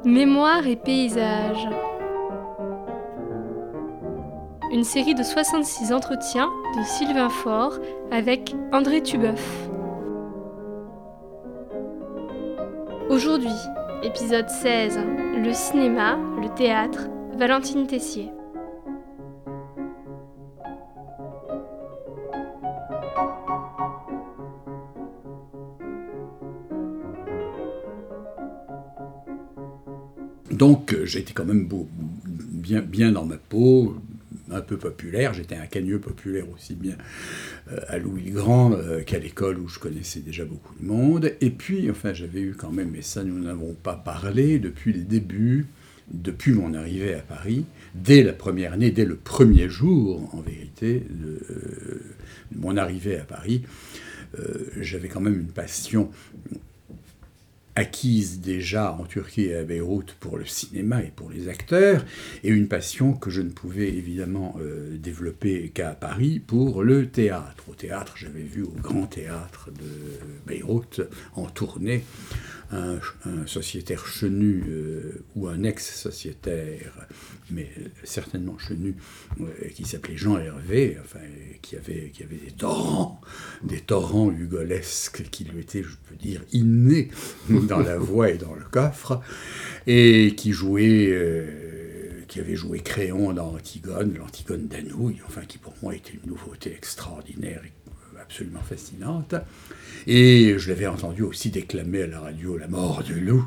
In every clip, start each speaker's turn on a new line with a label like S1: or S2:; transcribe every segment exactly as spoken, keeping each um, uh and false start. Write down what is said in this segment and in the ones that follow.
S1: Mémoire et paysages. Une série de soixante-six entretiens de Sylvain Faure avec André Tubeuf. Aujourd'hui, épisode seize, le cinéma, le théâtre, Valentine Tessier.
S2: Donc j'étais quand même beau, bien, bien dans ma peau, un peu populaire. J'étais un cagneux populaire aussi bien euh, à Louis-le-Grand euh, qu'à l'école où je connaissais déjà beaucoup de monde. Et puis, enfin, j'avais eu quand même, et ça nous n'avons pas parlé, depuis le début, depuis mon arrivée à Paris, dès la première année, dès le premier jour, en vérité, de, euh, de mon arrivée à Paris, euh, j'avais quand même une passion acquise déjà en Turquie et à Beyrouth pour le cinéma et pour les acteurs, et une passion que je ne pouvais évidemment euh, développer qu'à Paris pour le théâtre. Au théâtre, j'avais vu au Grand Théâtre de Beyrouth, en tournée, un, un sociétaire chenu, euh, ou un ex-sociétaire, mais certainement chenu, euh, qui s'appelait Jean Hervé, enfin, qui avait, qui avait des torrents, des torrents hugolesques qui lui étaient, je peux dire, innés dans la voix et dans le coffre, et qui jouait, euh, qui avait joué Créon dans Antigone, l'Antigone d'Anouilh, enfin qui pour moi était une nouveauté extraordinaire et absolument fascinante. Et je l'avais entendu aussi déclamer à la radio La mort du loup.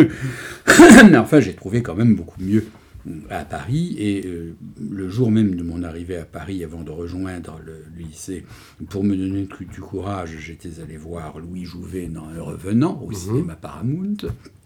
S2: Enfin, j'ai trouvé quand même beaucoup mieux à Paris, et euh, le jour même de mon arrivée à Paris, avant de rejoindre le, le lycée, pour me donner du, du courage, j'étais allé voir Louis Jouvet dans Un Revenant, au mmh. cinéma Paramount,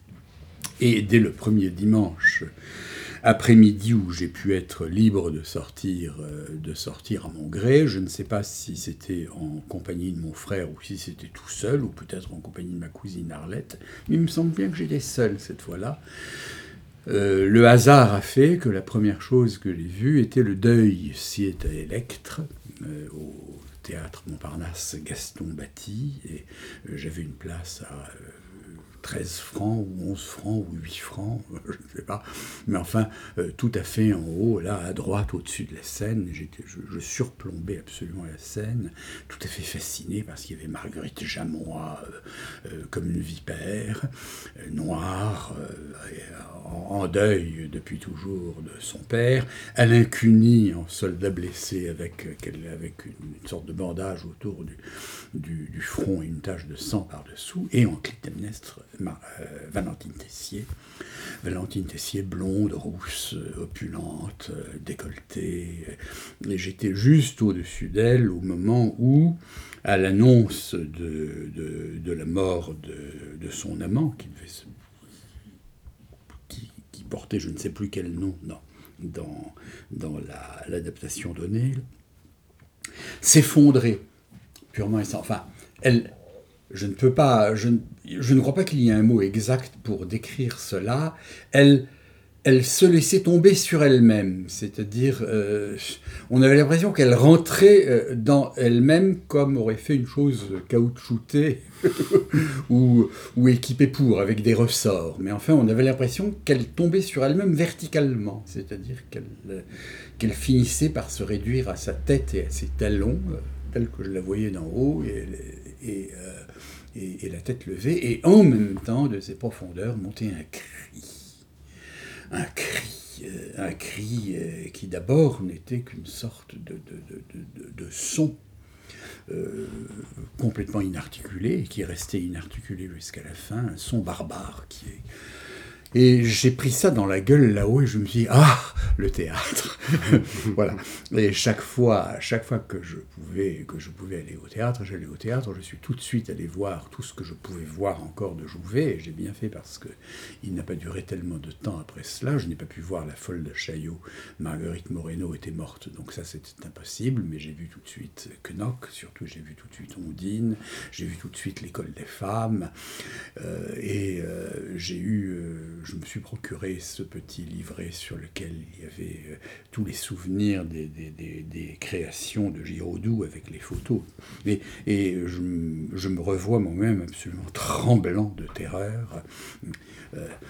S2: et dès le premier dimanche après-midi où j'ai pu être libre de sortir, euh, de sortir à mon gré, je ne sais pas si c'était en compagnie de mon frère ou si c'était tout seul, ou peut-être en compagnie de ma cousine Arlette, mais il me semble bien que j'étais seul cette fois-là. Euh, le hasard a fait que la première chose que j'ai vue était le Deuil Siete Electre, euh, au théâtre Montparnasse Gaston Batti, et euh, j'avais une place à euh, treize francs ou onze francs ou huit francs, je ne sais pas, mais enfin euh, tout à fait en haut, là à droite au-dessus de la scène. J'étais, je, je surplombais absolument la scène, tout à fait fasciné parce qu'il y avait Marguerite Jamois euh, euh, comme une vipère, euh, noire, euh, en, en deuil depuis toujours de son père, Alain Cuny en soldat blessé avec, avec une, une sorte de bandage autour du, du, du front et une tache de sang par-dessous, et en Clytemnestre, Euh, Valentine Tessier. Valentine Tessier, blonde, rousse, opulente, euh, décolletée. Et j'étais juste au-dessus d'elle au moment où, à l'annonce de, de, de la mort de, de son amant, qui, devait se, qui, qui portait je ne sais plus quel nom dans, dans, dans la, l'adaptation d'O'Neill, s'effondrait purement et sans... Enfin, elle... Je ne peux pas, je ne, je ne crois pas qu'il y ait un mot exact pour décrire cela. Elle, elle se laissait tomber sur elle-même, c'est-à-dire, euh, on avait l'impression qu'elle rentrait dans elle-même comme aurait fait une chose caoutchoutée ou, ou équipée pour, avec des ressorts. Mais enfin, on avait l'impression qu'elle tombait sur elle-même verticalement, c'est-à-dire qu'elle, qu'elle finissait par se réduire à sa tête et à ses talons, telle que je la voyais d'en haut, et, et, euh, et, et la tête levée, et en même temps, de ses profondeurs, montait un cri. Un cri, euh, un cri euh, qui d'abord n'était qu'une sorte de, de, de, de, de son euh, complètement inarticulé, et qui restait inarticulé jusqu'à la fin, un son barbare qui est... Et j'ai pris ça dans la gueule là-haut et je me suis dit, ah, le théâtre. Voilà. Et chaque fois, chaque fois que je pouvais, que je pouvais aller au théâtre, j'allais au théâtre, je suis tout de suite allé voir tout ce que je pouvais voir encore de Jouvet, et j'ai bien fait parce que il n'a pas duré tellement de temps après cela. Je n'ai pas pu voir La Folle de Chaillot. Marguerite Moreno était morte, donc ça c'était impossible, mais j'ai vu tout de suite Knock, surtout j'ai vu tout de suite Ondine, j'ai vu tout de suite L'École des femmes, euh, et euh, j'ai eu... Euh, je me suis procuré ce petit livret sur lequel il y avait euh, tous les souvenirs des, des, des, des créations de Giraudoux avec les photos. Et, et je, je me revois moi-même absolument tremblant de terreur. Euh,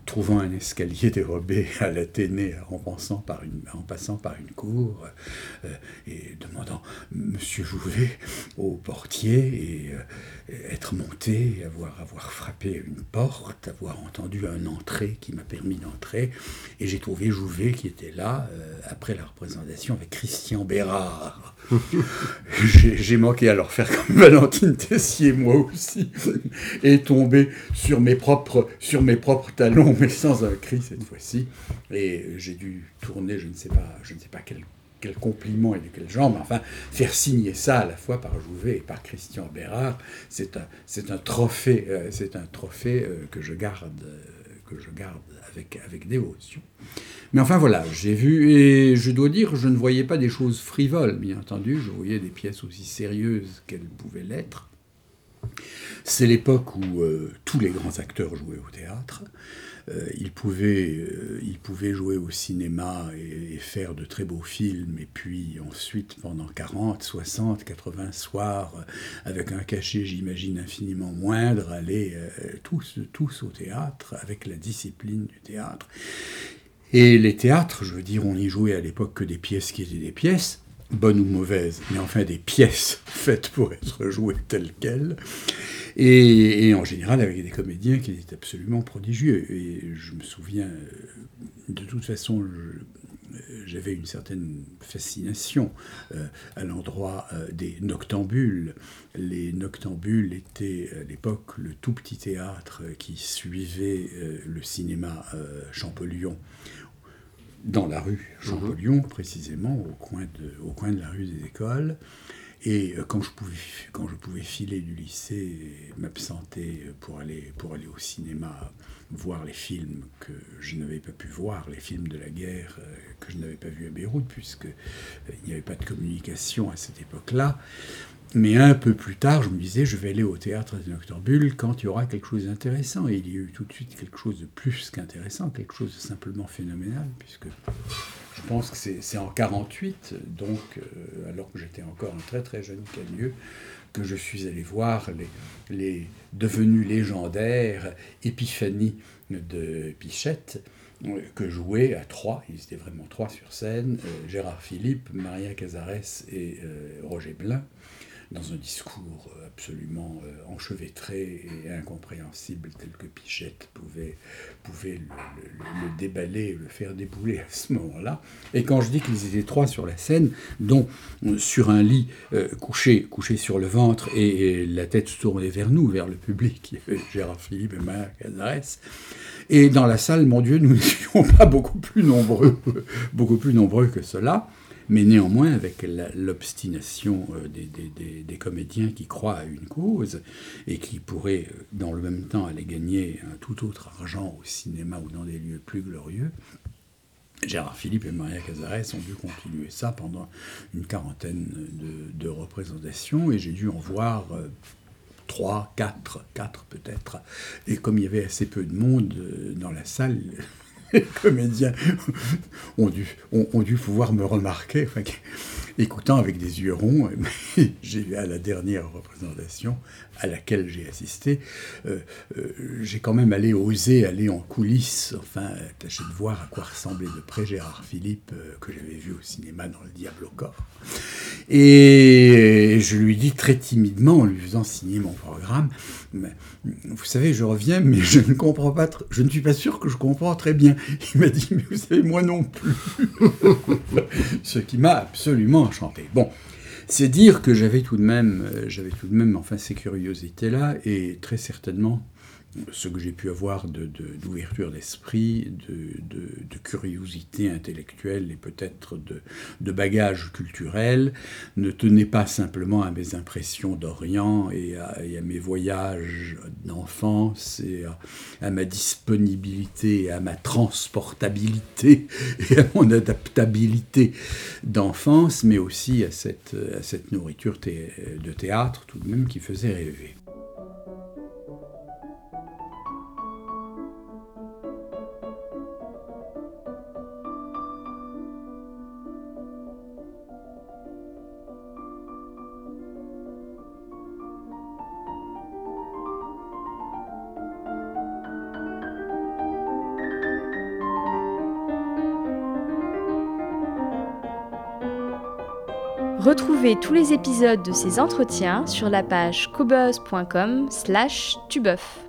S2: trouvant un escalier dérobé à l'Athénée en, pensant par une, en passant par une cour euh, et demandant « Monsieur Jouvet » au portier et euh, être monté, avoir, avoir frappé une porte, avoir entendu un entrée qui m'a permis d'entrer. Et j'ai trouvé Jouvet qui était là euh, après la représentation avec Christian Bérard. j'ai, j'ai manqué à leur faire comme Valentine Tessier, moi aussi, et tombé sur mes propres, sur mes propres talons, mais sans un cri cette fois-ci. Et j'ai dû tourner, je ne sais pas, je ne sais pas quel, quel compliment et de quel genre, mais enfin, faire signer ça à la fois par Jouvet et par Christian Bérard, c'est un, c'est un trophée, euh, c'est un trophée euh, que je garde, euh, que je garde avec, avec dévotion. Mais enfin voilà, j'ai vu, et je dois dire, je ne voyais pas des choses frivoles, bien entendu, je voyais des pièces aussi sérieuses qu'elles pouvaient l'être. C'est l'époque où euh, tous les grands acteurs jouaient au théâtre. Euh, ils, pouvaient, euh, ils pouvaient jouer au cinéma et, et faire de très beaux films, et puis ensuite, pendant quarante, soixante, quatre-vingts soirs, euh, avec un cachet, j'imagine, infiniment moindre, aller euh, tous, tous au théâtre, avec la discipline du théâtre. Et les théâtres, je veux dire, on y jouait à l'époque que des pièces qui étaient des pièces, bonnes ou mauvaises, mais enfin des pièces faites pour être jouées telles quelles, et, et en général avec des comédiens qui étaient absolument prodigieux. Et je me souviens, de toute façon, je, j'avais une certaine fascination euh, à l'endroit euh, des noctambules. Les noctambules étaient à l'époque le tout petit théâtre qui suivait euh, le cinéma euh, Champollion, dans la rue Champollion, mmh. précisément, au coin, de, au coin de la rue des Écoles. Et quand je pouvais, quand je pouvais filer du lycée et m'absenter pour aller, pour aller au cinéma, voir les films que je n'avais pas pu voir, les films de la guerre que je n'avais pas vus à Beyrouth, puisqu'il n'y avait pas de communication à cette époque-là. Mais un peu plus tard, je me disais, je vais aller au théâtre des Noctambules quand il y aura quelque chose d'intéressant. Et il y a eu tout de suite quelque chose de plus qu'intéressant, quelque chose de simplement phénoménal, puisque je pense que c'est, c'est en quarante-huit, donc euh, alors que j'étais encore un très très jeune cagneux, que je suis allé voir les, les devenus légendaires Épiphanie de Pichette, que jouaient à trois, ils étaient vraiment trois sur scène, euh, Gérard Philippe, Maria Cazares et euh, Roger Blin, dans un discours absolument euh, enchevêtré et incompréhensible, tel que Pichette pouvait, pouvait le, le, le déballer, le faire débouler à ce moment-là. Et quand je dis qu'ils étaient trois sur la scène, dont euh, sur un lit euh, couché, couché sur le ventre et, et la tête tournée vers nous, vers le public, il y avait Gérard Philippe et Maria Cazares. Et dans la salle, mon Dieu, nous n'étions pas beaucoup plus nombreux, beaucoup plus nombreux que cela. Mais néanmoins, avec la, l'obstination des, des, des, des comédiens qui croient à une cause et qui pourraient, dans le même temps, aller gagner un tout autre argent au cinéma ou dans des lieux plus glorieux, Gérard Philippe et Maria Cazares ont dû continuer ça pendant une quarantaine de, de représentations, et j'ai dû en voir euh, trois, quatre, quatre peut-être. Et comme il y avait assez peu de monde dans la salle, les comédiens ont dû, ont, ont dû pouvoir me remarquer, enfin, écoutant avec des yeux ronds. J'ai, à la dernière représentation à laquelle j'ai assisté, euh, euh, j'ai quand même allé oser aller en coulisses, enfin, tâcher de voir à quoi ressemblait de près Gérard Philippe, euh, que j'avais vu au cinéma dans Le Diable au corps. Et je lui dis très timidement, en lui faisant signer mon programme, mais, vous savez, je reviens, mais je ne comprends pas, tr- je ne suis pas sûr que je comprends très bien. Il m'a dit, mais vous savez, moi non plus. Ce qui m'a absolument enchanté. Bon, c'est dire que j'avais tout de même, j'avais tout de même, enfin, ces curiosités-là, et très certainement ce que j'ai pu avoir de, de, d'ouverture d'esprit, de, de, de curiosité intellectuelle et peut-être de, de bagage culturel, ne tenait pas simplement à mes impressions d'Orient et à, et à mes voyages d'enfance et à, à ma disponibilité et à ma transportabilité et à mon adaptabilité d'enfance, mais aussi à cette, à cette nourriture thé, de théâtre tout de même qui faisait rêver.
S3: Retrouvez tous les épisodes de ces entretiens sur la page cobuzz point com slash tubeuf.